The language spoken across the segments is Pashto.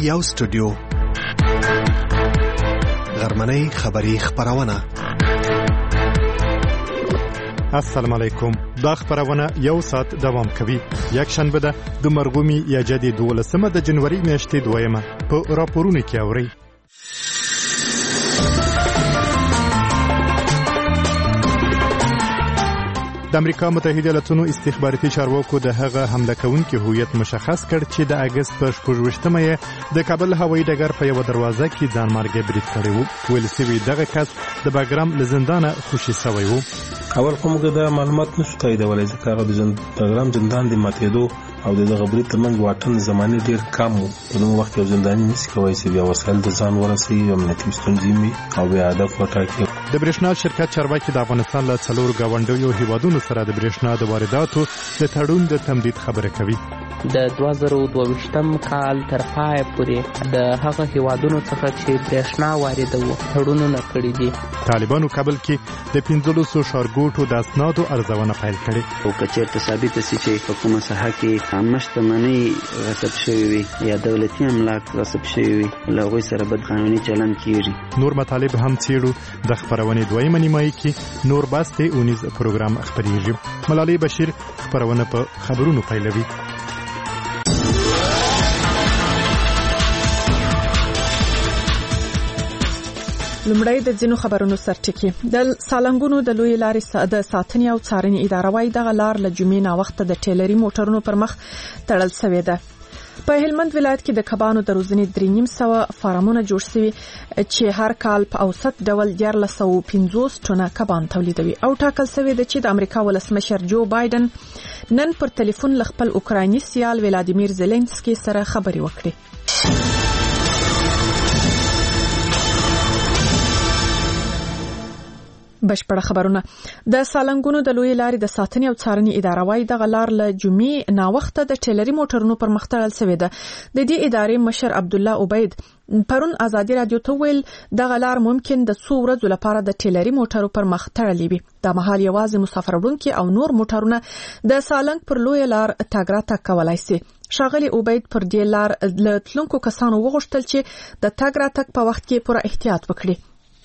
یو سټوډیو غرمنۍ خبری خبرونه. السلام علیکم. دا خبرونه یو ساعت دوام کوي. یک شنبه ده د مرغومی یا جدي 12 د جنوري میاشتې 2 په راپورونه کې اوري. د امریکا متحده ایالاتونو استخباراتي چارواکو د هغه حمله کوونکي هویت مشخص کړ چې د اگست په 14مه د کابل هوایي ډګر په یو دروازه کې ځان مرګ برید کړی وو. ویل سوي دغه کس د باګرام لزندانه خوشي شوی وو. اول کومه د معلومات نشو تاییدولای ځکه هغه د باګرام زندان د ماتېدو او د غبري ترمنځ واټن زماني ډیر کم وو. په نو وخت یو زنداني نشي کوي چې بیا وسایل د ځان ورسوي او امنیتي ستونزې او بیا هدف وټاکي. د برېښنا شرکت چارواکي د افغانستان له 4 غونډیو هیوادونو سره د برېښنا د وارداتو د تړون د تمدید خبره کوي. د 2022م کال تر پای پورې د هغه هیوادونو څخه چې برېښنا واردوي تړونونه کړي دي. طالبانو کابل کې د 1500 ښارګوټو د اسنادو ارزونه پیل کړې. او کچېرته ثابت شي چې په کومه ساحه کې عامه شتمنۍ غصب شوی وي یا دولتي املاک غصب شوی وي له هغوی سره بد قانوني چلند کیږي. نور مطالب هم څېړو. د خبرونې دویمه نیمایي کې نور باسته اونیز پروګرام خبرېږي. ملالۍ بشیر خبرونه په خبرونو پیلوي. لمړی د ځینو خبرونو سرټکی. د سالنګونو د لوی لارې د ساتنې او څارنې اداره وايي دغه لار له جمعې نا وخت د ټیلري موټرونو پر مخ تړل شوې ده. په هلمند ولایت کې د کبانو د روزنې 350 فارمونه جوړ شوي چې هر کال په اوسط ډول 1450 ټنه کبان تولیدوي او ټاکل شوی دی چې د امریکا ولسمشر جو بایدن نن پر ټلیفون ل خپل اوکرایني سیال ولادیمیر زيلنسکي سره خبرې وکړي. بشپړه خبرونه. د سالنګونو د لوی لارې د ساتنې او څارنې اداره وايي دغه لار له جمعې نا وخت د ټیلري موټرونو پر مخ تړل شوې ده. د دې ادارې مشر عبد الله عبید پرون ازادي رادیو ته ویل دغه لار ممکن د 100 ورځې لپاره د ټیلري موټرو پر مخ تړلې وي. د مهال یوازې مسافر وړونکي او نور موټرونه د سالنګ پر لوی لار تګ راتګ کولای شي. ښاغلي عبید پر دې لار له تلونکو کسانو وغوښتل چې د تګ راتګ په وخت کې پوره احتیاط وکړي.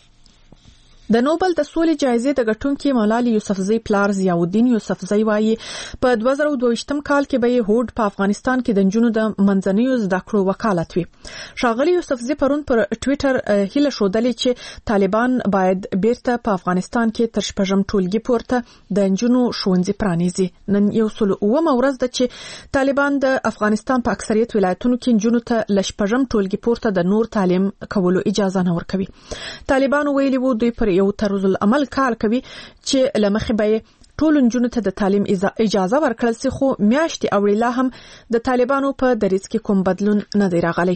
د نوبل د سولې جایزې د ګټونکي مولانا یوسفزۍ پلار ضیاءالدین یوسفزۍ وايي په 2022م کال کې به هوډ په افغانستان کې د نجونو د منځنیو زده کړو وکالت وي. ښاغلي یوسفزۍ پرون پر ټوئیټر هیله ښودلې چې طالبان باید بیرته په افغانستان کې تر شپږم ټولګي پورته د نجونو ښوونځي پرانیزي. نن 109 ورځ ده چې طالبان د افغانستان په اکثریت ولایتونو کې نجونو ته ل شپږم ټولګي پورته د نور تعلیم کولو اجازه نه ورکوي. طالبان ویلي وو دوی پر یو طرز العمل کار کوي چې لمخې به ټول نجونو ته د تعلیم اجازه ورکړل شي، خو میاشتې اوړي هم د طالبانو په دریځ کې کوم بدلون نه دی راغلی.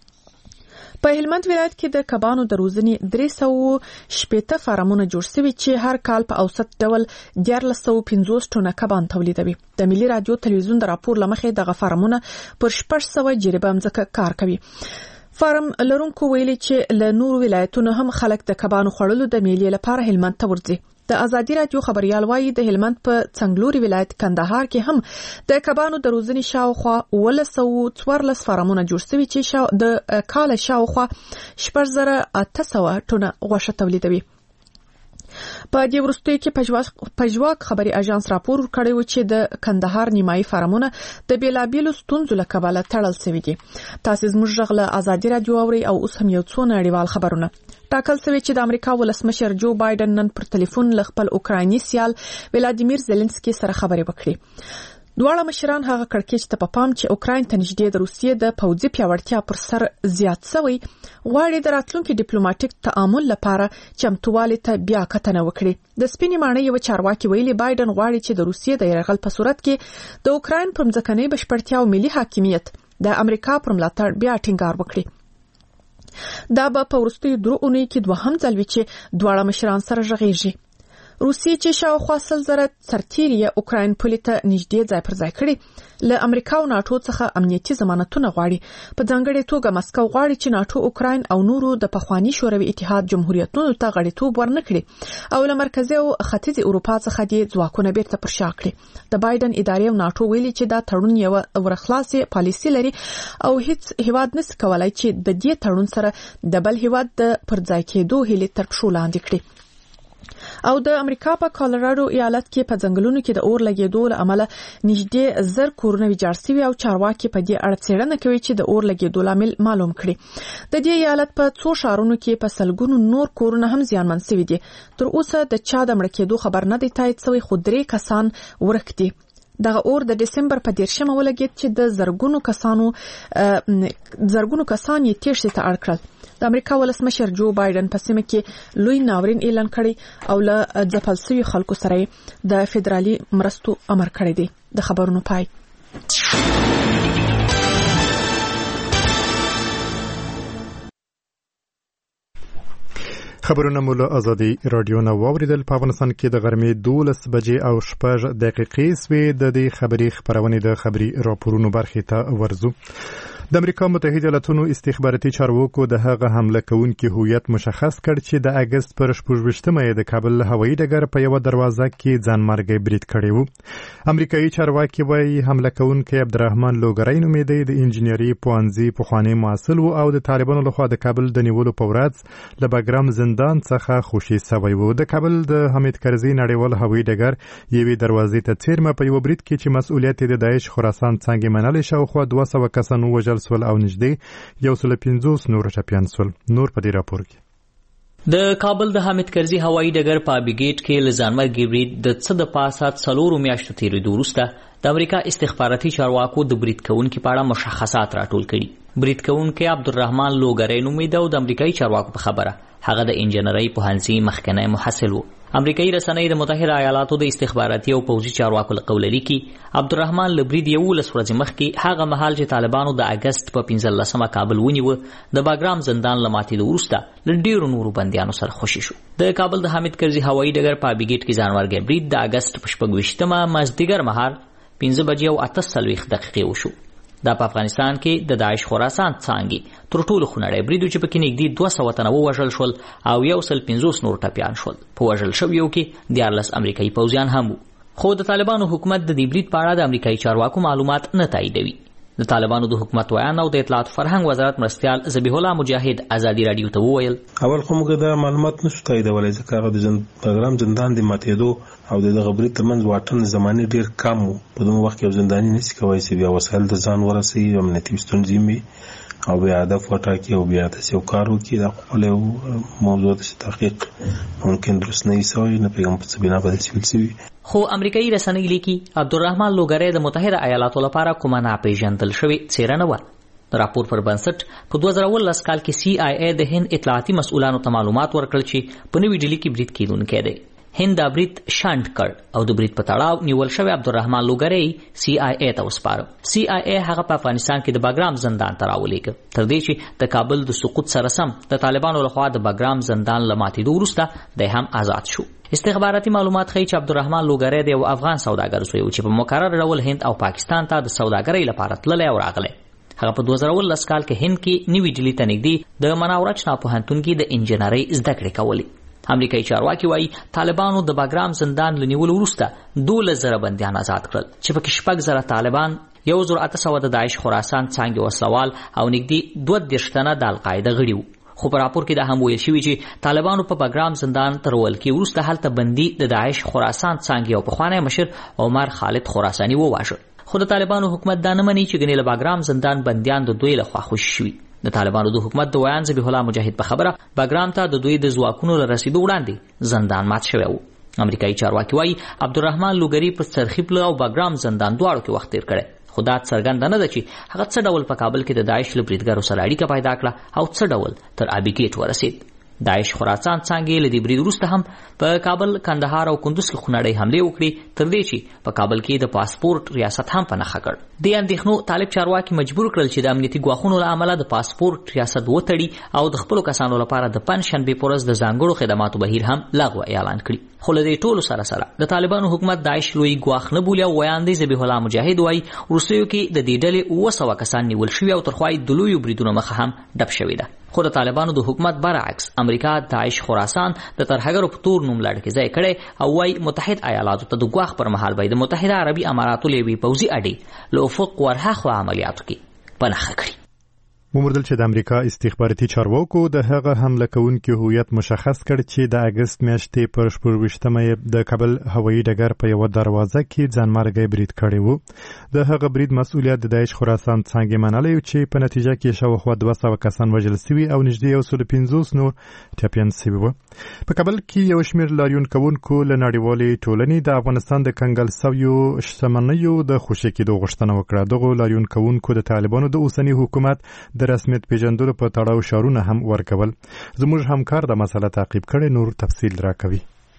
په هلمند ولایت کې د کبانو د روزنې 380 فارمونه جوړ شوي چې هر کال په اوسط ډول 1450 ټنه کبان تولیدوي. د ملي رادیو تلویزیون د راپور لمخې دغه فارمونه پر 600 جریبه مځکه کار کوي. فارم لرونکو ویلي چې له نورو ولایتونو هم خلک د کبانو خوړلو د میلې لپاره هلمند ته ورځي. د ازادي رادیو خبريال وايي د هلمند په څنګلوري ولایت کندهار کې هم د کبانو د روزنې شاوخوا 114 فارمونه جوړ شوي چې د کال شاوخوا 8800 ټنه غوښه تولیدوي. په دې وروستیو کې پژواک خبري اژانس راپور ورکړی و چې د کندهار نیمایي فارمونه د بیلابیلو ستونزو له کبله تړل شوي دي. تاسو زموږ غږ له ازادي رادیو اوري او اوس هم یو څو نړیوال خبرونه. ټاکل شوی چې د امریکا ولسمشر جو بایدن نن پر ټلیفون ل خپل اوکرایني سیال ولادیمیر زيلنسکي سره خبرې وکړي. دواړه مشران هغه کړکېچ ته په پام چې اوکراین ته نږدې د روسیې د پوځي پیاوړتیا پر سر زیات شوی غواړي د راتلونکي ډیپلوماټیک تعامل لپاره چمتووالي ته بیا کتنه وکړي. د سپینې ماڼۍ یو چارواکي ویلي بایدن غواړي چې د روسیې د یرغل په صورت کې د اوکراین پر ځمکنۍ بشپړتیا او ملي حاکمیت د امریکا پر ملاتړ بیا ټینګار وکړي. دا به په وروستیو 3 اونیو کې دوهم ځل وي چې دواړه مشران سره غږیږي. روسیې چې شاوخوا 100,000 سرتیري اوکراین پولې ته نږدې ځای پر ځای کړي له امریکا او ناتو څخه امنیتي ضمانتونه غواړي په ځانګړي توګه مسکو غواړي چې ناتو اوکراین او نورو د پخوانی شوروي اتحاد جمهوریتونو ته غړیتوب ورنکړي او له مرکزي او ختیځ اروپا څخه د ځواکونه بیرته پر شا کړي د بایدن ادارې او ناتو ویلي چې دا تړون یو ورخلاصي پالیسي لري او هیڅ هیواد نس کولای چې د دې تړون سره د بل هیواد د پر ځای کېدو هیله تر پښو لاندې کړي او د امریکا په کالراډو ایالت کې په ځنګلونو کې د اور لګیدو له امله نږدې 1000 کورونه ویجاړ شوي او چارواکي په دې اړه څېړنه کوي چې د اور لګیدو لامل معلوم کړي د دې ایالت په څو ښارونو کې په سلګونو نور کورونه هم زیانمن شوي دي تر اوسه د چا د مړ کېدو خبر نه دی تایید شوی خو 3 کسان ورک دي دغه اور د دسمبر په 10مه ولګید چې د زرګونو کسان یې تېښتې ته اړ کړل د امریکا ولسمشر جو بایدن په سیمه کې لوی ناورین اعلان کړی او له ځپل شوي خلکو سره د فدرالي مرستو امر کړی دی د خبرونو پای خبرونه مو له ازادي رادیو نه واوریدل په افغانستان کې د غرمې 12 بجې او 6 دقیقې سوي د دې خبري خبرونه د خبري راپورونو برخې ته ورزو د امریکا متحده ایالاتونو استخباراتي چارواکو د هغه حمله کوونکي هویت مشخص کړ چې د اگست پر 14مه د کابل هوایي ډګر په یو دروازه کې ځانمرګي برید کړی وو امریکایي چارواکي وايي حمله کوونکی عبدالرحمن لوګری نومېده د انجینری پوهنځي پخوانی مسؤل او د طالبانو لخوا د کابل د نیولو په ورځ له باګرام زندان څخه خوشي شوی وو د کابل د حمید کرزي نړیوال هوایي ډګر یوې دروازې ته څیرمه په یو برید کې چې مسؤلیت د داعش خراسان څنګه منل شاوخوا 200 کسانو وژل سول او نږدې 150 نور ټپیان سول نور په دې راپور کې د کابل د حمید کرزي هوایي ډګر په بیګیټ کې لزانمرګي برید د څه د پاسه 4 میاشتو تیرېدو وروسته د امریکا استخباراتي چارواکو د برید کوونکو په اړه مشخصات راټول کړي برید کوونکی عبدالرحمن لوګری نومېده او د امریکایي چارواکو په خبره هغه د انجینری پوهنځي مخکنی محصل و امریکایي رسنۍ د متحده ایالاتو د استخباراتي او پوځي چارواکو لقول لري عبدالرحمن لبرید 11 ورځې مخکې هغه مهال چې طالبانو د اگست په 15مه کابل ونیو د باګرام زندان لماتې وروسته ل ډیرو نورو بندیانو سره خوشي شو د کابل د حمید کرزي هوایي ډګر په بیګیټ کې ځانمرګي برید د اگست په 28مه مازدیګر مهال 5 بجې او 48 دقیقې وشو دا په افغانستان کې د داعش خراسان څنګه تر ټولو خنړې بریدو چې پکې نږدې 200 تنه وژل شول او 150 نور ټپیان شول په وژل شویو کې 14 امریکایي پوځیان هم خو د طالبانو حکومت د دې برید په اړه د امریکایي چارواکو معلومات نه تاییدوي د طالبانو د حکومت ویان او د اطلاعات فرهنګ وزارت مرستيال ذبیح الله مجاهد ازادي رادیو ته وویل اول خو موږ د معلومات نشو تاییدولای ځکه هغه د پروګرام زندان د ماتېدو او د غبري ترمنځ واټن زماني ډیر کم وو په دوه وخت کې یو زنداني نشي کوي چې بیا وسایل د ځان ورسي او امنیتي ستونزې او بیا هدف وټاکي او بیا تاسو کارو کې د خپل موضوع د تحقیق ممکن درست نه وي نه پیغام په بنا باندې سیول سوي خو امریکایي رسنۍ لیکي عبدالرحمن لوګری د متحده ایالاتو لپاره کومه ناپېژندل شوې څېړنه و د راپور پر بنسټ په 2019 کال کې CIA د هند اطلاعاتي مسؤلانو ته معلومات ورکړل چې په نوې ډیلي کې برید کېدونکی دی هند دا برید شانډ کړ او د برید په تړاو نیول شوی عبدالرحمن لوګری CIA ته وسپاره CIA هغه په افغانستان کې د باګرام زندان ته راولېږه تر دې چې د کابل د سقوط سره سم د طالبانو لخوا د باګرام زندان له ماتېدو وروسته د هم آزاد شو استخباراتي معلومات ښیي چې عبدالرحمن لوګری د یو افغان سوداګر زوی و چې په مقرر ډول هند او پاکستان ته د سوداګرۍ لپاره تللی او راغلی هغه په 2019 کال کې هند کې نوې ډیلي ته نږدې د مناورچنا پوهنتون کې د انجینرۍ زده کړې کولې امریکایي چارواکي وايي طالبانو د باګرام زندان لنیول وروسته 12,000 بندیان آزاد کړل چې پکې 6,000 طالبان 1,800 د داعش خراسان څنګه وسلوال او نږدې 22 تنه د القاعده غړي وو خو په راپور کې دا هم ویل شوی چې طالبانو په باګرام زندان ترول کې وروسته هلته بندي د داعش خراسان څنګه او په خوانی مشر عمر خالد خراساني وواژه خو د طالبانو حکومت دا نه مني چې ګنې له باګرام زندان بنديان د دوی لخوا خوشي شوي د طالبانو د حکومت د ویان ذبیح الله مجاهد په خبره باګرام ته د دوی د ځواکونو له رسیدو وړاندې زندان مات شوی و امریکایي چارواکي وايي عبدالرحمن لوګری په سرخیپل او باګرام زندان دواړو کې وخت تیر کړی خو دا څرګنده نه ده چې هغه څه ډول په کابل کې د داعش له بریدګرو سره اړیکه پیدا کړه او څه ډول تر ابیګیټ ورسید داعش خراسان څنګه لدی برید وروسته هم په کابل، کندهار او کندوز کې خونړۍ حمله وکړي، تر دې چې په کابل کې د پاسپورت ریاست هم په نښه کړ. د اندېښنو طالب چارواکي مجبور کړل چې د امنیتي ګواښونو له امله د پاسپورت ریاست وتړي او د خپلو کسانو لپاره د پنجشنبې په ورځ د ځانګړو خدماتو بهیر هم لغوه اعلان کړي. خو له دې ټولو سره د طالبانو حکومت داعش لوی ګواښ نه بولي او ویاندې ذبیح الله مجاهد وایي وروستیو کې د دې ډلې 200 کسان نیول شوي او تر خوا یې د لویو بریدونو مخه هم ډپ شوې ده. خو د طالبانو د حکومت برعکس امریکا داعش خراسان د ترهګرو په تور نوم لړ کې ځای کړی او وايي متحد ایالاتو ته د ګواښ پر مهال به د متحده عربي اماراتو له یوې پوځي اډې له افق ورهاخوا عملیاتو کې په نښه کړي. وموندل چې د امریکا استخباراتي چارواکو د هغه حمله کوونکي هویت مشخص کړ چې د اگست میاشتې پر 24مه د کابل هوایي ډګر په یو دروازه کې ځانمرګي برید کړی وو. د هغه برید مسؤلیت د داعش خراسان څنګه منلای چې په نتیجه کې شاوخوا 200 کسان وژل شوي او نږدې 150 نور ټپيان شوي وو. په کابل کې یو شمېر لاریون کوونکو له نړیوالې ټولنې د افغانستان د کنګل سویو شتمنیو د خوشي کېدو غوښتنه وکړه. دغه لاریون کوونکو د طالبانو د اوسنی حکومت د رسمیت پیژندلو په تړاو شعارونه هم ورکول. زموږ همکار د مسله تعقیب کړي، نور تفصیل راکوي.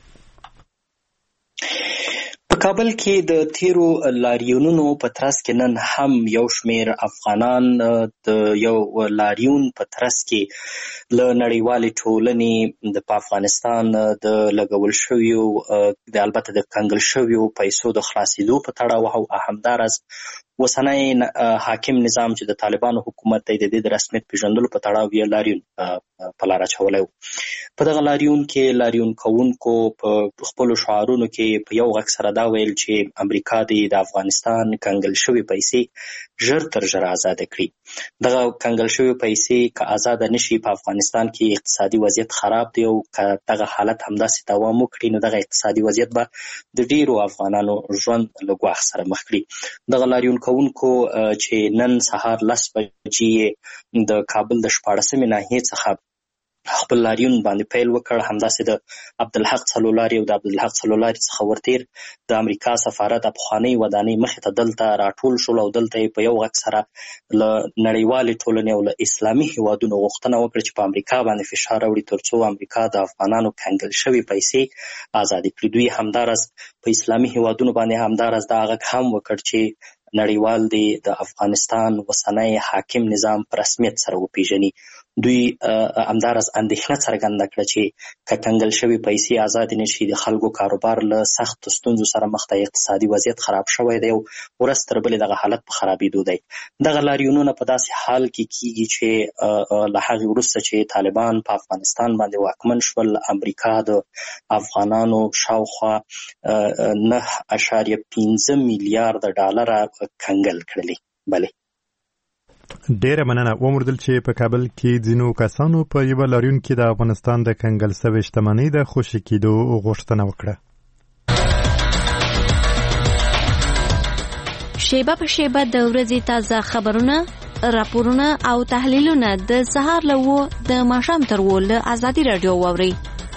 په کابل کې د تیرو لاریونونو په ترڅ کې نن هم یو شمېر افغانان د یو لاریون په ترڅ کې له نړیوالې ټولنې د افغانستان د لګول شویو د البته د کنګل شویو پیسو د خلاصېدو په تړاو او همدارس اوسنی حاکم نظام چې د طالبانو حکومت دی د دې د رسمیت پیژندلو په تړاو یې لاریون په لاره اچولی و. په دغه لاریون کې لاریون کوونکو په خپلو شعارونو کې په یو غږ سره دا ویل چې امریکا د افغانستان کنګل شوي پیسې ژر تر ژره آزاده کړي. دغه کنګل شوي پیسې که آزاده نشي په افغانستان کې اقتصادي وضعیت خراب دی او که دغه حالت همداسې دوام وکړي نو دغه اقتصادي وضعیت به د ډیرو افغانانو ژوند له ګواښ سره مخ کړي. دغه لاریون کوونکو چې نن سهار 10 بجې د کابل د 14مې ناحیې څخه خپل لاریون باندې پیل وکړ، همداسې د عبدالحق څلولاري او د عبدالحق څلولاري څخه ورتیر د امریکا سفارت افغاني ودانۍ مخې ته دلته راټول شول او دلته یې په یو غږ سره له نړیوالې ټولنې او له اسلامي هیوادونو غوښتنه وکړه چې په امریکا باندې فشار راوړي ترڅو امریکا د افغانانو کنګل شوي پیسې ازادې کړي. دوی همدارس په اسلامي هیوادونو باندې همدارس دا غږ هم وکړ چې نړیوال دی د افغانستان اوسنی حاکم نظام په رسمیت سره وپیژني. دوی همدارس اندېښنه څرګنده کړه چې که کنګل شوي پیسې آزاد نشي د خلکو کاروبار له سختو ستونزو سره مخ دی، اقتصادي وضعیت خراب شوی دی او ورځ تر بلې دغه حالت په خرابېدو دی. دغه لاریونونه په داسې حال کې کیږي چې له هغې وروسته چې طالبان په افغانستان باندې واکمن شول، امریکا د افغانانو شاوخوا 9.15 میلیارد ډالره کنګل کړلې. بله ډیره مننه. وموندل چې په کابل کې ځینو کسانو په یو لاریون کې د افغانستان د کنګل سوي شتمنۍ د خوشي کېدو غوښتنه وکړه. شیبه په شیبه د ورځې تازه خبرونه، راپورونه او تحلیلونه د سهار له 9 د ماښام تر 10 له ازادي رادیو واورئ.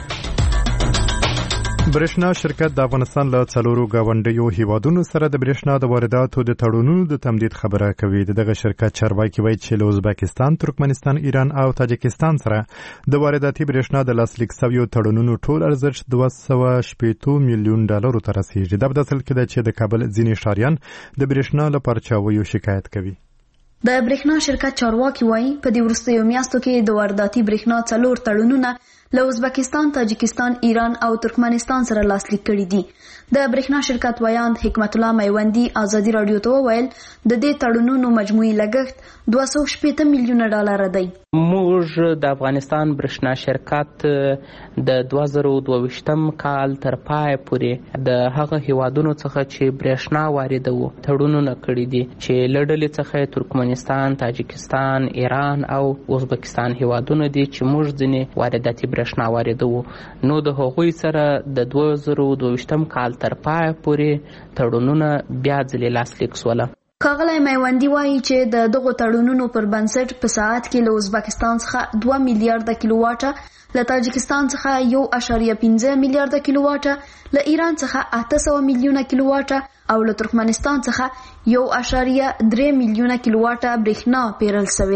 برېښنا شرکت د افغانستان له 4 گاونډیو هیوادونو سره د برېښنا د وارداتو د تړونونو د تمدید خبره کوي. دغه شرکت چارواکي وایي چې له ازبکستان، ترکمنستان، ایران او تاجکستان سره د وارداتي برېښنا د لاسلیک شویو تړونونو ټول ارزښت 280 میلیون ډالرو ته رسیږي. دا په داسې حال کې ده چې د کابل ځینې ښاریان د برېښنا له پرچاویو شکایت کوي. د برېښنا شرکت چارواکي وایي په دې وروستیو میاشتو کې د وارداتي برېښنا 4 تړونونه له ازبکستان، تاجکستان، ایران او ترکمنستان سره لاسلیک کړي دي. د برېښنا شرکت ویاند حکمت الله میوندي ازادي رادیو ته وویل د دې تړونونو مجموعي لګښت 280 میلیونه ډالر دی. موږ د افغانستان برېښنا شرکت د 2022 کال تر پای پورې د هغه هیوادونو څخه چې برېښنا واردوو تړونونه کړي دي چې له ډلې څخه ترکمنستان، تاجکستان، ایران او ازبکستان هیوادونه دي چې موږ ځینې وارداتي برېښنا واردوو. نو د هغوی سره د 2022 کال تر پای پورې تړونونه بیا ځلې لاسلیک سوله. ښاغلی میوندي وایي چې د دغو تړونونو پر بنسټ په ساعت کې له ازبکستان څخه 2 میلیارده کیلو واټه، له تاجکستان څخه 1.15 میلیارده کیلو واټه، له ایران څخه 800 میلیونه کیلو واټه او له ترکمنستان څخه 1.3 میلیونه کیلو واټه برېښنا پیرل شوې ده.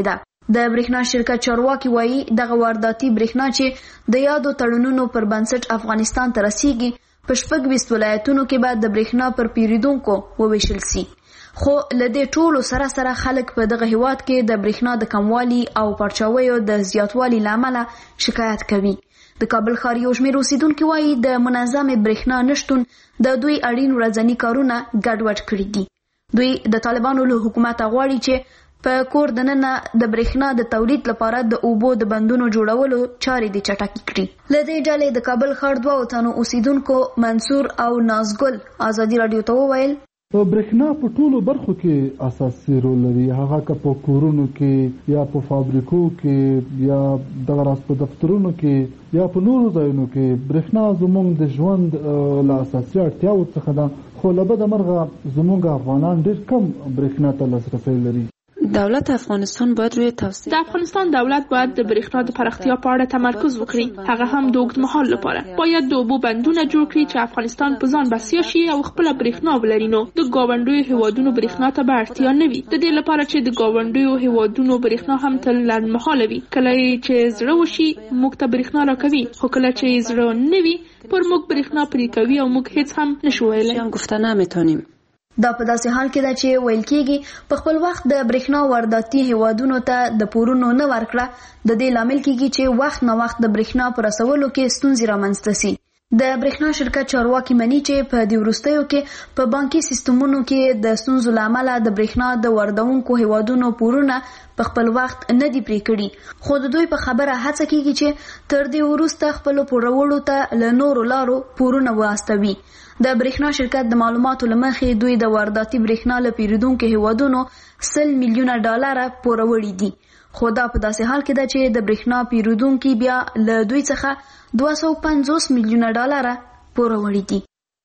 د برېښنا شرکت چارواکي وایي دغه وارداتي برېښنا چې د یادو تړونونو پر بنسټ افغانستان ته رسیږي په 26 ولایتونو کې به د برېښنا پر پیریدونکو وویشل سي. خو لدې ټولو سره خلک په دغه هیواد کې د برېښنا د کموالي او پرچاویو د زیاتوالي لامل شکایت کوي. د کابل ښار یو شمېر اوسیدونکو وایي د منظم برېښنا نشټون د دوی اړین ورځنی کارونه ګډوډ کړي دي. دوی د طالبانو له حکومت غواړي چې په کور دننه د برېښنا د تولید لپاره د اوبو د بندونو جوړولو چارې د چټکې کړي. لدې ډلې د کابل ښار 2 تنو اوسیدونکو منصور او نازګل ازادي رادیو ته وویل برېښنا په ټولو برخو کې اساسي رول لري، هغه که په کورونو کې یا په فابریکو کې یا دغه راز په دفترونو کې یا په نورو ځایونو کې. برېښنا زموږ د ژوند له اساسي اړتیاوو څخه ده، خو له بده مرغه زموږ افغانان ډېر کم برېښنا ته لاسرسی لري. دولت افغانستان باید روی توسعه د افغانستان دولت باید د برېښنا د پراختیا په اړه تمرکز وکړي، هغه هم د اوږدمهال لپاره. باید د اوبو بندونه جوړ کړي چې افغانستان په ځان بسیا شي او خپل برېښنا ولري. نو د ګاونډیو هیوادونو برېښنا ته به اړتیا نه وي، د دې لپاره چې د ګاونډیو هیوادونو برېښنا هم تل لنډمهاله وي. کله چې زړه وشي موږ ته برېښنا راکوي، خو کله چې زړه نه وي پر موږ برېښنا پرې کوي او موږ هیڅ هم نشو ویلی. گفته نمیتونیم. دا په داسې حال کې ده چې ویل کېږي په خپل وخت د برېښنا وارداتي هیوادونو ته د پورونو نه ورکړه د دې لامل کېږي چې وخت نه وخت د برېښنا په رسولو کې ستونزې رامنځته سي. د برېښنا شرکت چارواکي مني چې په دې وروستیو کې په بانکي سیستمونو کې د ستونزو له امله د برېښنا د واردونکو هیوادونو پورونه په خپل وخت نه دي پرې کړي، خو د دوی په خبره هڅه کېږي چې تر دې وروسته خپلو پورولو ته له نورو لارو پورونه واستوي. د برېښنا شرکت د معلوماتو له مخې دوی د وارداتي برېښنا له پیریدونکو هیوادونو $100 میلیونه پوروړي دي، خو دا په داسې حال کې ده چې د برېښنا پیریدونکو بیا له دوی څخه $250 میلیونه پوروړي دي.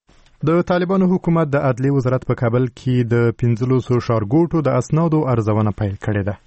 د طالبانو حکومت د عدلیې وزارت په کابل کې د 1500 ښارګوټو د اسنادو ارزونه پیل کړې ده.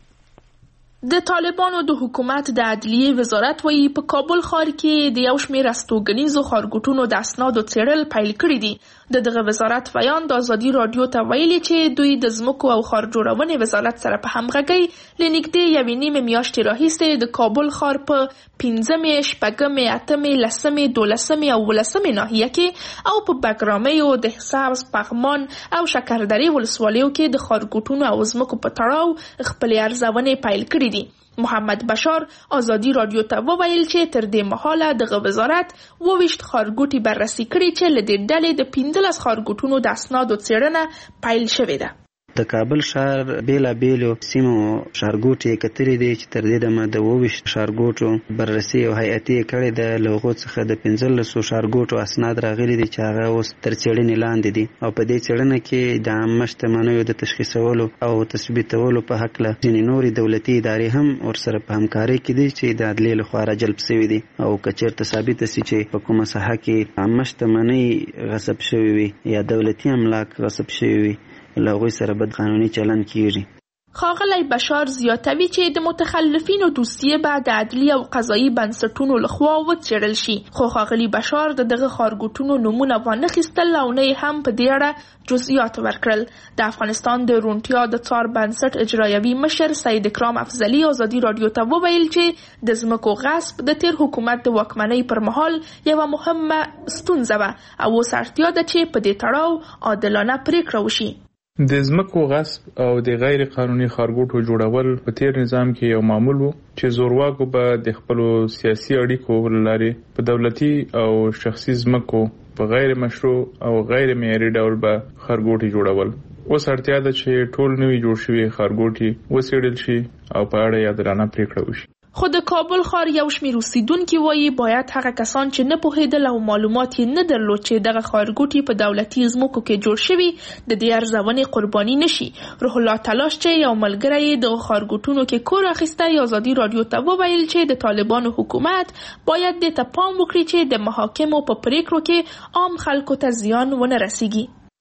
د طالبانو د حکومت د عدلیې وزارت وایي په کابل ښار کې د یو شمېر استوګنیزو ښارګوټونو د اسنادو څېړل پیل کړي دي. د دغه وزارت بیان د ازادي رادیو ته ویلي چې دوی د ځمکو او ښار جوړونې وزارت سره په همغږۍ له نږدې 1.5 میاشتې راهیسې د کابل ښار په 5مې، 6مې، 8مې، 10مې، 12مې او 18مې ناحیه کې او په بګرامیو، دهسبز، پغمان او شکردرې ولسوالیو کې د ښارګوټونو او ځمکو په تړاو خپلې ارزونې پیل کړي دي. محمد بشار ازادي رادیو ته وویل چې تر دې مهاله دغه وزارت 22 ښارګوټي بررسي کړي چې له دې ډلې د 15 ښارګوټونو د اسنادو څېړنه پیل شوې ده. د کابل ښار بیلابیلو سیمو ښارګوټي کتلې دي چې تر دې دمه د 22 ښارګوټو بررسي او هیئتي کړې ده. له هغو څخه د 15 ښارګوټو اسناد راغلي دي چې هغه اوس تر څېړنې لاندې دي او په دې څېړنه کې د عامه شتمنیو د تشخیصولو او تثبیتولو په هکله ځینې نورې دولتي ادارې هم ورسره په همکارۍ کې دي چې د عدلیې لخوا راجلب شوي دي او که چېرته ثابته سي چې په کومه ساحه کې عامه شتمنۍ غصب شوي وي یا دولتي املاک غصب شوي وي له هغوی سره بد قانوني چلند کیږي. ښاغلی بشار زیاتوي چې د متخلفینو دوسیې به د عدلي او قضایي بنسټونو لخوا وڅېړل شي، خو ښاغلي بشار د دغه ښارګوټونو نومونه وانخیستل او نه یې هم په دې اړه جزئیات ورکړل. د افغانستان د روڼتیا د څار بنسټ اجرایوي مشر سید اکرام افضلي ازادي رادیو ته وویل چې د ځمکو غصب د تیر حکومت د واکمنۍ پر مهال یوه مهمه ستونزه وه او اوس اړتیا ده چې په دې تړاو عادلانه پریکړه وشي. د ځمکو غصب او د غیر قانوني ښارګوټو جوړول په تیر نظام کې یو معمول وو چې زورواکو به د خپلو سیاسي اړیکو له لارې په دولتي او شخصي ځمکو په غیر مشروع او غیر معیاري ډول به ښارګوټي جوړول. اوس اړتیا ده چې ټول نوي جوړ شوي ښارګوټي وڅېړل شي او په اړه عادلانه پریکړه وشي. خو د کابل ښار یو شمېر اوسیدونکي وایي باید هغه کسان چې نه پوهېدل او معلومات یې نه درلود چې دغه ښارګوټي په دولتي ځمکو کې جوړ شوي د دې ارزونې قرباني نشي. روح الله تلاش چې یو ملګری یې دغه ښارګوټونو کې کور اخیستی ازادي رادیو ته وویل چې د طالبانو حکومت باید دې ته پام وکړي چې د محاکمو په پریکړو کې عام خلکو ته زیان ونه رسیږي.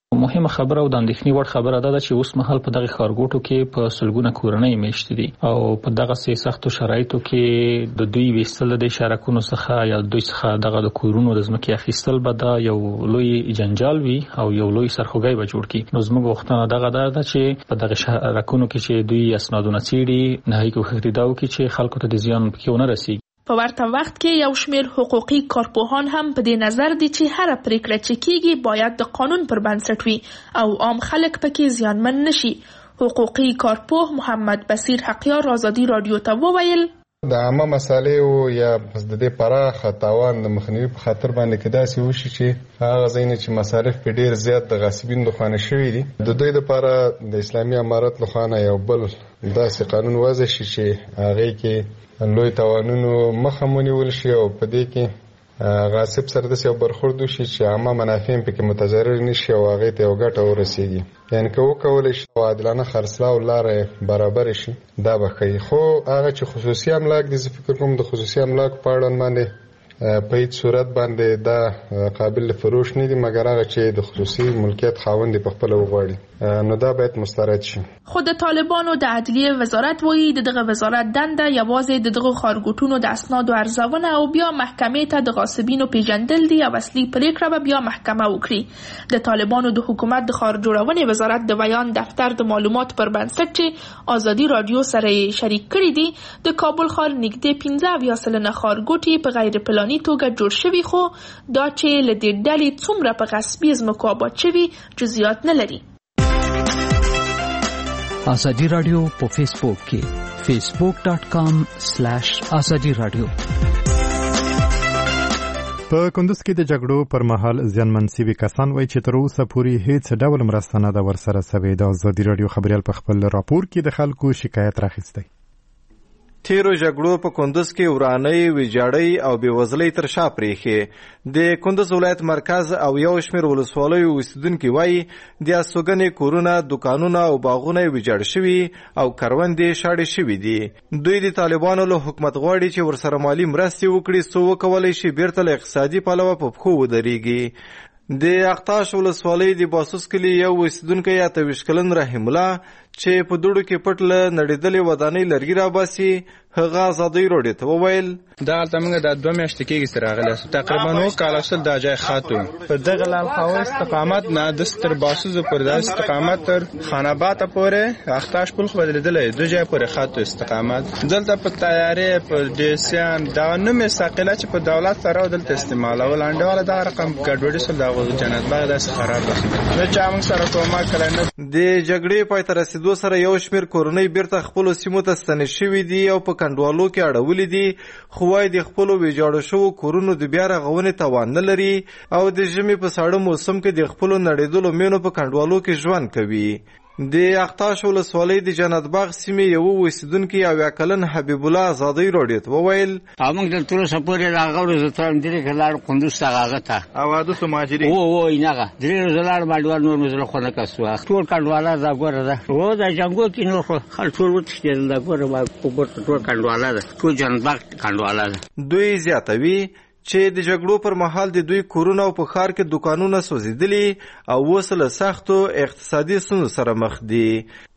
مهمه خبره او د اندېښنې وړ خبره ده چې اوس مهال په دغه ښارګوټو کې په سلګونه کورنۍ میشت دي او په دغه سختو شرایطو کې د دوی ویستل د شارکونو څخه یا دوی څخه دغه د کورونو د ځمکې اخیستل به دا یو لوی جنجال وي او یو لوی سرخوږی به جوړ کړي. نو زموږ غوښتنه دغه ده چې په دغه شارکونو کې چې دوی اسنادونه څېړي نهایي کوښښ دې دا وکړي چې خلکو ته د زیان پکې ونه رسیږي. په ورته وخت کې یو شمېر حقوقي کارپوهان هم په دې نظر دي چې هر پریکړه چې کیږي باید د قانون پر بنسټ وي او عام خلک پکې زیانمن نشي. حقوقي کارپوه محمد بصیر حقیار آزادي رادیو ته وویل د عامه مسالې او یا د دې پراخه تاوان د مخنیوي په خاطر باندې کې داسې وشي چې هغه ځایونه چې مصارف په ډیر زیات د غاصبینو لخوا نه شوي دي د دوی لپاره د اسلامي امارت لخوا نه یو بل داسې قانون وضع شي چې هغه کې لوی تاوانونو مخه ونیول شي او په دې کې غاصب سره د یو برخورد وشي چې عامه منافع پکې متضرر نشي او هغه ته یو ګټه ورسیږي. یعنی که وکولای شي عادلانه خرڅلاو لارې برابر شي دا به کوي. خو هغه چې خصوصي املاک دي زه فکر کوم د خصوصي املاک په اړه باندې په هیڅ صورت باندې دا قابل فروش نه دي مګر هغه چې د خصوصي ملکیت خاوند په خپل وغواړي نو دا باید مسترد شي. خو د طالبانو د عدلیه وزارت وایي دغه وزارت دنده یوازې دغه ښارګوټونو د اسنادو ارزونه او بیا محکمې ته د غاصبینو پیژندل دي او اصلي پریکړه به بیا محکمه وکړي. د طالبانو د حکومت د ښار جوړونې وزارت د بیان دفتر د معلوماتو پر بنسټ چې آزادي رادیو سره شریک کړي دي د کابل ښار نږدې 15 سلنه ښارګوټي په غیر پلاني توګه جوړ شوي خو دا چې له دې ډلې څومره په غصبي ځمکو آباد شوي جزئیات نه لري. آزادی رادیو په فیسبوک کې facebook.com/azadi radio. په کندوز کې د جګړو پر مهال زیانمن شوي کسان وایي چې تر اوسه پورې هیڅ ډول مرسته نه ده ورسره شوې. د آزادي رادیو خبریال په خپل راپور کې د خلکو شکایت راخیستی. تیرو جګړو په کندوز کې ورانۍ، ویجاړۍ او بېوزلۍ تر شا پرېښې. د کندوز ولایت مرکز او یو شمېر ولسوالیو اوسېدونکي وایي د استوګنې کورونه، دکانونه او باغونه یې ویجاړ شوي او کروندې شاړې شوي دي. دوی د طالبانو له حکومت غواړي چې ورسره مالي مرستې وکړي څو وکولی شي بیرته له اقتصادي پلوه په پښو ودرېږي. د اقتاش ولسوالۍ د باسوس کلي یو اوسېدونکی 28 کلن رحیم الله چې په دوړو کې پټ له نړېدلې ودانۍ لرګي راباسي هغه آزادۍ راډیو ته وویل دغلته موږ د 2 میاشتې کېږي چې راغلی تقریبا 9 کاله شول دا ځای خاطو په دغه لال هوا استقامت نه د ستر باسوس پر د استقامت تر خانابات پورې اقتاش پل خو بدلېدلې 2 ځای پورې خاطو استقامت دلته په تیارې په ډیسیان دا نو مستقله چې په دولت سره دلته استعمالول انډواله دا رقم ګډوډي سره د جنت باغ داسې خراب ده نه چا موږ سره کومه کله نه. د جګړې پای ته رسیدو سره یو شمېر کورنۍ بیرته خپلو سیمو ته ستنې شوي دي او په کنډوالو کې اړولي دي خو وايي د خپلو ویجاړو شوو کورونو د بیا رغونې توان نه لري او د ژمي په ساړه موسم کې د خپلو نړېدلو مینو په کنډوالو کې ژوند کوي. د اقتاش ولسوالۍ د جنت باغ سیمې یو اوسېدونکي 80 کلن حبیب الله آزادۍ راډیو ته وویل موږ د تر اوسه پورې راغلو زه تر درې کلار کندوز ته هغه ته او د سماجري او اینغه درې زلار باندې نور مزله خو نه کسو ټول کنډواله دا ګوره ده او د جنگو کې نور خل ټول وتښتېدل دا ګوره ما ټول کنډواله ده ټول جنت باغ کنډواله ده. دوی زیاتوي چې د جګړو پر مهال د دوی کورونه او په ښار کې دکانونه سوځېدلي او اوس له سختو اقتصادي ستونزو سره مخ دي.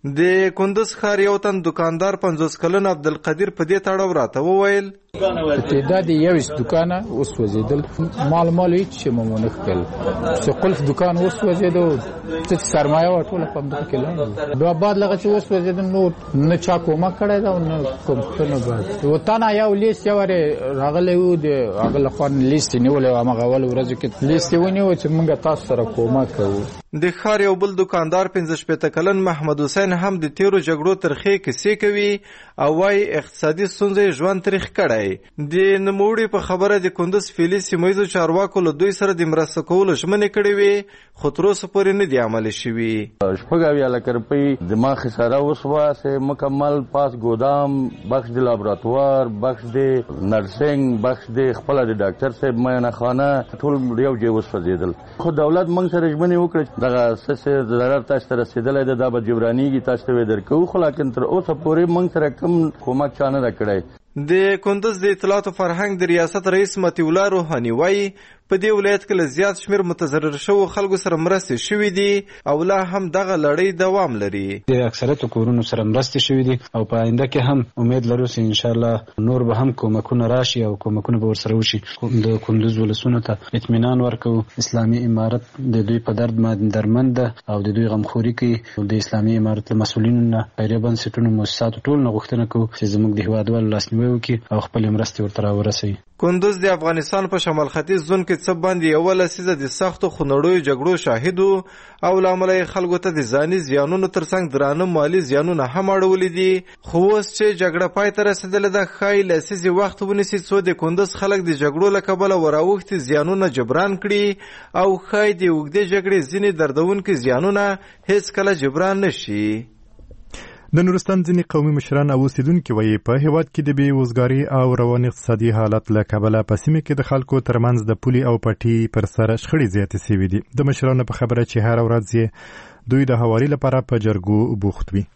د کندوز ښار یو تن دکاندار 50 کلن عبدالقدیر په دې تړاو راته وویل تعداد 21 دکانه وسوځېدل مال هیڅ شی مو نه ښکل چې قلف دکان وسوځېدو چې سرمایه ټوله په دغه کې لاړه بیا بعد لغه چې وسوځېدل نو نه چا کومه کړی دا نو کوم څه نه بعد وطن یو لیست یو راغلی و د هغه لخوا لیست نیولې و هغه اول ورځ کې لیست ونیو چې موږ تاسو سره کومه کوو. د ښار یو بل دکاندار 15 کلن محمد حسین هم د تیرو جګړو ترخې کیسې کوي او وايي اقتصادي ستونزې ژوند تریخ کړی. د نوموړي په خبره د کندوز فعلي سیمه ییزو چارواکو له دوی سره د مرسته کولو ژمنې کړې وې خو تر اوسه پورې نه دي عملي شوي. 80 لک روپۍ دماغ خساره وسوه سے مکمل پاس ګودام بخش د لابراتوار بخش د نرسنګ بخش د خپل د ډاکټر صاحب معاینه خانه ټول یو ځای وسوځېدل خو دولت موږ سره ژمنې وکړه دغه څه ضرر تاسو ته رسېدلی ده دا به جبرانېږي تاسو ته به درکوو خو لکن تر اوسه پورې موږ سره کوم کومک چا نه ده کړی. د کندوز د اطلاعات او فرهنګ د ریاست رئیس مطیع الله روحاني وایي په دې ولایت کې له زیات شمیر متضرر شوو خلکو سره مرستې شوې دي او لا هم دغه لړۍ دوام لري. د اکثریت کورونو سره مرستې شوې دي او په آینده کې هم امید لرو چې ان شاء الله نور به هم کومکونه راشي او کومکونه به ورسره وشي. د کندوز ولسونو ته اطمینان ورکو. اسلامي امارت د دوی په درد باندې درمند ده او د دوی غمخوري کوي. د اسلامي امارت له مسؤلینو نه خیریه بنسټونو مؤسساتو ټول نه غوښتنه کوو چې زموږ د هیوادوالو لاسنیوی وکړي او خپلې مرستې ورته راورسوي. کندوز د افغانستان په شمال ختیځ زون کې څه باندې یوه لسیزه د سختو خونړیو جګړو شاهد او له امله یې خلکو ته د ځاني زیانونو ترڅنګ درانه مالي زیانونه هم اړولي دي. خو اوس چې جګړه پای ته رسېدلې ده ښایي لسیزې وخت ونیسي څو د کندوز خلک د جګړو له کبله وراوښتي زیانونه جبران کړي او ښایي د اوږدې جګړې ځینې دردونکي زیانونه هیڅ کله جبران نشي. د نورستان ځینې قومي مشران او اوسیدونکي وایي په هیواد کې د بېوزګارۍ او روان اقتصادي حالت له کبله په سیمه کې د خلکو ترمنځ د پولې او پټي پر سر شخړې زیاتې سوي دي. د مشرانو په خبره چې هره ورځ یې دوی د هواري لپاره په جرګو بوخت وي.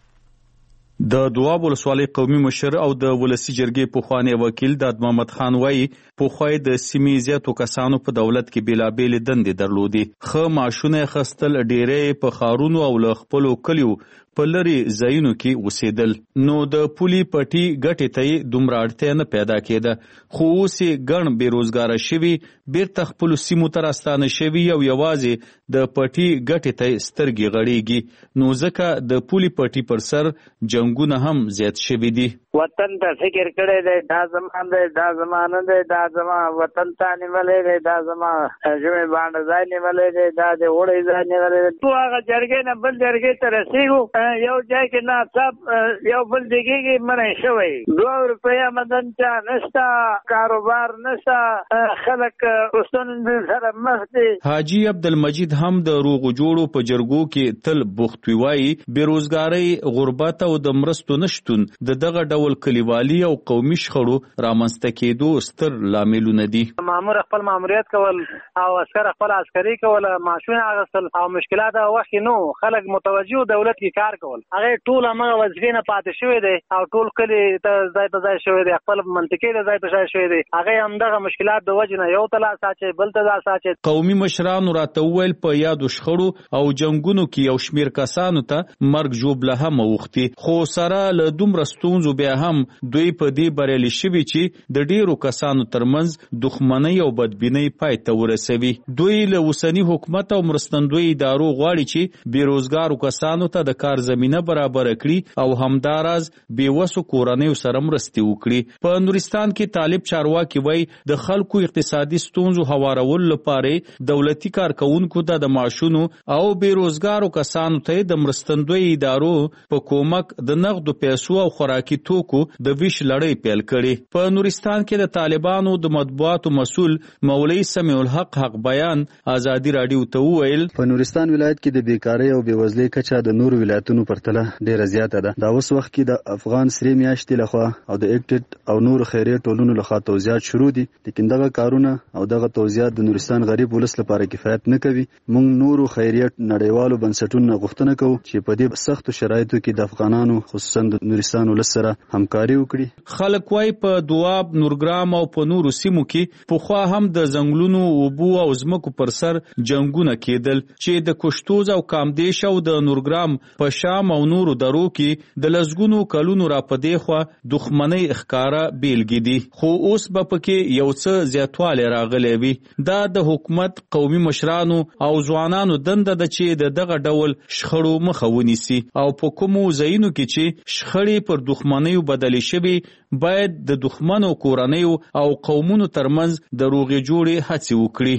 د دواب ولسوالۍ قومي مشر او د ولسي جرګې پخوانی وکیل داد محمد خان وایي پخوای د سیمې زیاتو کسانو په دولت کې بیلابېلې دندې درلودي. ښه معاشونه خستل ډېری په ښارونو او له خپلو کلیو په لري ځایونو کې اوسېدل. نو د پولي پټي ګټې ته یې دومره اړتیا نه پیدا کېده. خو اوس یې ګڼ بېروزګاره شوي بیرته خپلو سیمو ته راستانه شوي او یوازې د پټي ګټې ته سترګې غړېږي. نو ځکه د پولي پټي پر سر جنګونه هم زیات شوي دي. وطن ته فکر کړی دی دا زما دی دا زما نه دی دا زما وطن ته نیولی دی دا زما ژمې باندې ځای نیولی دی دا د اوړی ځای نیولی دی. تو هغه جرګې نه بل جرګې ته رسېږو یو ځای کې ناڅاپ یو بل دیګې منع شوی 2 روپۍ آمدن چا نشته کاروبار نشته خلک اوسن سره مخ دي. حاجي عبدالمجید هم د روغو جوړو په جرګو کې تل بوخت وي. وایي بېروزګارۍ غربت او د مرستو نشتون د دغه ډول کلیوالي او قومي شخړو رامنځته کېدو ستر لاملونه دي. مامور خپل ماموریت کول او عسکر خپل عسکري کول معاشونه اخیستل او مشکلات وخت نو خلک متوجه دولت کې کار کول هغه ټول هغه وظیفې نه پاتې شوی دی او ټول کلی ته ځای په ځای شوی دی خپل منطقې ته ځای په ځای شوی دی هغه هم دغه مشکلات د وجه نه یو تلا ساچي بل ته ساچي. قومي مشرانو راته وویل په یادو شخړو او جنگونو کې یو شمیر کسانو ته مرګ ژوبله هم اوښتي. خو سره له دومره ستونزو بیا هم دوی په دې بریالي شوي چې د ډیرو کسانو ترمنځ دښمنۍ او بدبینۍ پای ته ورسوي. دوی له اوسني حکومت او مرستندوی ادارو غواړي چې بېروزګارو کسانو ته د کار زمینه برابره کړي او همداراز بېوسو کورنیو سره مرستې وکړي. په نورستان کې طالب چارواکي وایي د خلکو اقتصادي ستونزو هوارولو لپاره دولتي کارکوونکو ته د معاشونو او بېروزګارو کسانو ته د مرستندوی ادارو په کومک د نغدو پیسو او خوراکي توکو د ویش لړۍ پیل کړي. په نورستان کې د طالبانو د مطبوعاتو مسؤل مولوي سمیع الحق حق بیان ازادي رادیو ته وویل په نورستان ولایت کې د بیکارۍ او بېوزلۍ کچه د نورو ولایتونو پرتله ډیره زیاته ده. دا اوس وخت کې د افغان سرې میاشتې لخوا او د ایکټډ او نورو خیریه ټولنو لخوا توزیعات شروع دي لیکن دغه کارونه او دغه توزیعات د نورستان غریب ولس لپاره کفایت نه کوي. موږ نورو خیریه نړیوالو بنسټونو غوښتنه کوو چې په دې سختو شرایطو کې د افغانانو خصوصا د نورستان ولس سره همکاري وکړي. خلک وای په دواب نورګرام او په نورو سیمو کې پخوا هم د ځنګلونو اوبو او ځمکو پر سر جنگونه کېدل چې د کوشتوز او کامدیش او د نورګرام په شام او نورو درو کې د لسګونو کلونو را پدې خوا دښمنۍ ښکارا بیلګې دي. خو اوس به پکې یو څه زیاتوالی راغلی وي. دا د حکومت قومي مشرانو او ځوانانو دنده ده چې دغه ډول شخړو مخه ونیسي او په کومو ځایونو کې چې شخړې پر دښمنیو بدلې شوي باید د دښمنو کورنیو او قومونو ترمنځ د روغې جوړې هڅې وکړي.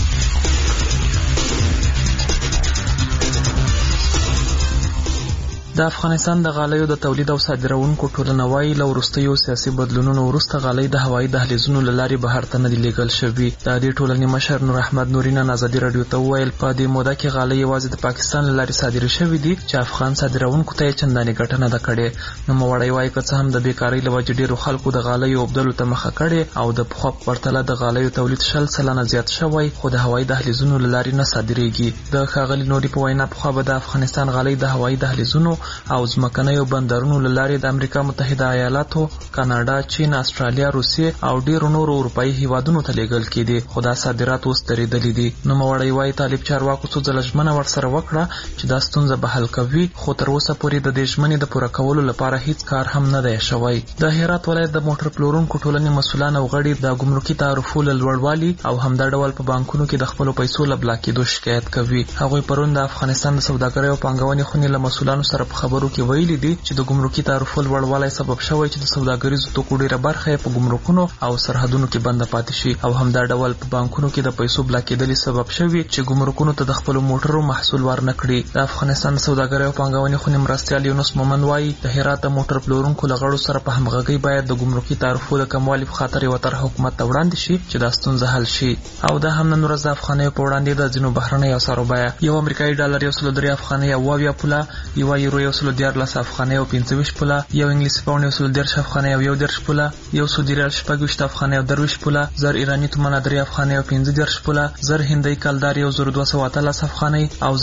د افغانستان د غالیو د تولید او صادرونکو ټولنه وايي له وروستیو سیاسي بدلونونو وروسته غالۍ د هوایي دهلیزونو له لارې بهر ته نه دي لیږل شوي. د دې ټولنې مشر نور احمد نوري نن ازادي راډیو ته وویل په دې موده کې غالۍ یوازې د پاکستان له لارې صادرې شوي دي چې افغان صادرونکو ته یې چندانې ګټه نه ده کړې. نوموړی وايي که څه هم د بیکارۍ له وجې ډېرو خلکو د غالیو اوبدلو ته مخه کړې او د پخوا په پرتله د غالیو تولید 100% زیات شوی خو د هوایي دهلیزونو له لارې نه صادرېږي. د ښاغلي نوري په وینا پخوا به د افغانستان غالۍ د هوایي دهلیزونو او ځمکنیو بندرونو له لارې د امریکا متحده ایالاتو، کاناډا، چین، استرالیا، روسیې او ډیرو نورو اروپایي هیوادونو ته لیږل کېدي، خو دا صادرات اوس درېدلي دي. نوموړی وایي طالب چارواکو څو ځله ژمنه ورسره وکړه چې دا ستونزه به حل کوي، خو تر اوسه پورې د دې ژمنې د پوره کولو لپاره هیڅ کار هم نه دی شوی. د هرات ولایت د موټر پلورونکو ټولنې مسؤلان او غړي د ګمرکي تعرفو له لوړوالي او همدا ډول په بانکونو کې د خپلو پیسو له بلاک کېدو شکایت کوي. هغوی پرون د افغانستان د سوداګرۍ او پانګونې خونې له مسؤلانو سره په خبرو کې ویلي دي چې د ګمرکي تعرفو لوړوالی سبب شوی چې د سوداګریزو توکو ډیره برخه په ګمرکونو او سرحدونو کې بنده پاتې شي، او همدا ډول په بانکونو کې د پیسو بلاک کېدل سبب شوی چې ګمرکونو ته د خپل موټرو محصول ورنکړي. د افغانستان د سوداګرۍ او پانګونې خونې مرستیال یونس مومن وایي د هرات د موټر پلورونکو له غړو سره په همغږۍ باید د ګمرکي تعرفو د کموالي په خاطر یوه طرحه حکومت ته وړاندې شي چې دا ستونزه حل شي. او دا هم نن ورځ د افغانیو په وړاندې د ځینو بهرنیو اسعارو بیه یو امریکایي ډالر 103 افغانۍ او 80 پوله، یو یورو 114 افغانۍ او 25 پوله، یو انګلیسي پاونډ 110 افغانۍ او 10 پوله، یو سعودي ریال 26 افغانۍ او 10 پوله، زر ایراني تومان 3 افغانۍ او 15 پوله، زر هندۍ کلدار 1213 افغانۍ او